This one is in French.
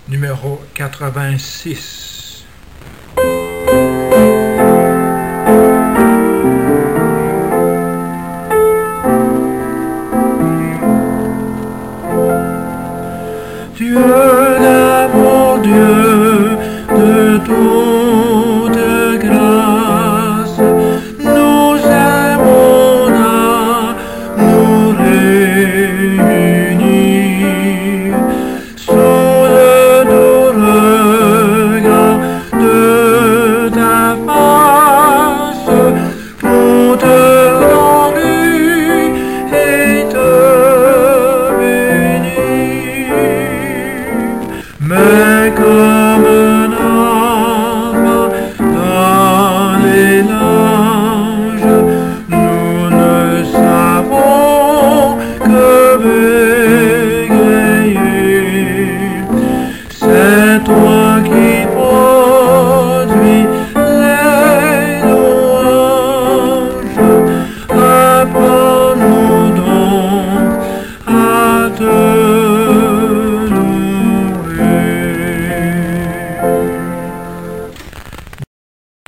numéro 86. Dieu d'amour, Dieu de toute grâce, nous aimons à nous réunir sous le doux regard de ta face pour te rendre et te bénir. Mais comme un enfant dans les langes, nous ne savons que bégayer. C'est toi